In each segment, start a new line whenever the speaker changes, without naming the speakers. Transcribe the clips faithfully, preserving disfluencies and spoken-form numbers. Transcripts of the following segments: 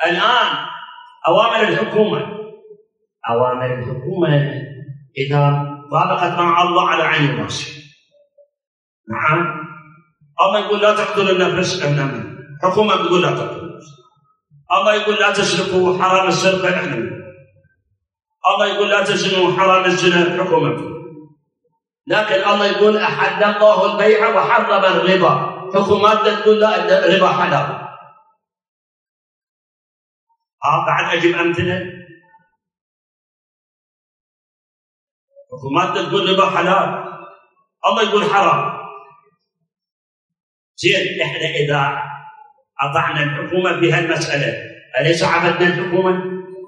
الآن أوامر الحكومة أوامر الحكومة إذا طابقت مع الله على عين الراس. نعم، الله يقول لا تقتلوا النفس، إحنا حكومة بتقول لا تقتلوا النفس. الله يقول لا تسرقوا، حرام السرقة، إحنا الله يقول لا تزنوا، حرام الزنا، حكومة. لكن الله يقول أحل الله البيع وحرم الربا، حكومات تقول لا الربا حلال. آه بعد أجيب أمثلة. حكومات تقول ربا حلال، الله يقول حرام. زين، إحنا إذا أطعنا الحكومة في هالمسألة أليس عبدنا الحكومة؟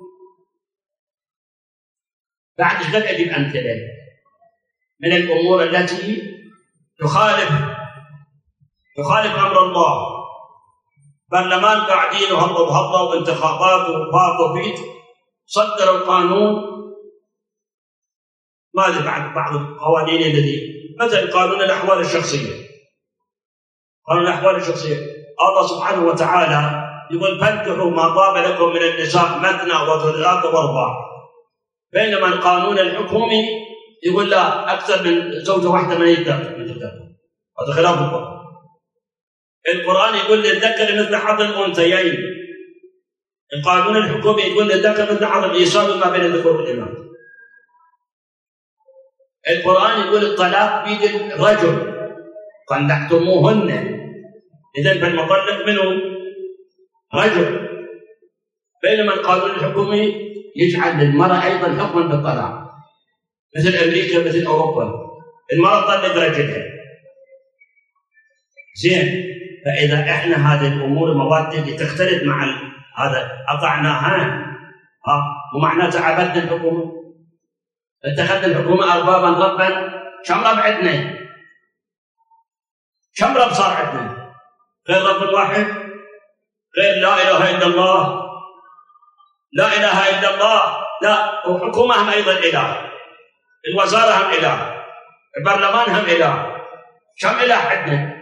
بعد شغل أجيب أمثلة من الأمور التي تخالف تخالف أمر الله. برلمان قاعدين وهضوا بهضوا وانتخابات وباطوا فيت، صدروا قانون ماذا بعد بعض القوانين الذي مثل قانون الأحوال الشخصية. قانون الأحوال الشخصية الله سبحانه وتعالى يقول فانكحوا ما طاب لكم من النساء مثنى وثلاث وارباع، بينما القانون الحكومي يقول لا أكثر من زوجة واحدة من يقدر. هذا خلاف القرآن. القرآن يقول للذكر مثل حظ الأنثيين، القانون الحكومي يقول للذكر مثل حظ الإيصال ما بين الذكور والإناث. القرآن يقول الطلاق بيد الرجل طلقتموهن، إذن فالمطلق منه رجل، بينما القانون الحكومي يجعل للمرأة أيضا حكما بالطلاق، مثل أمريكا مثل أوروبا، المرأة تطلق رجلها. زين، فإذا إحنا هذه الأمور المواد اللي تختلف مع هذا أطعناها ها ومعناتها عبدنا الحكومة، اتخذنا الحكومة أربابا ربا، كم رب عندنا؟ كم رب صار عندنا؟ غير رب واحد، غير لا إله إلا الله، لا إله إلا الله، لا، وحكومة هم أيضا إله، الوزارة هم إله، البرلمان هم إله، كم إله عندنا؟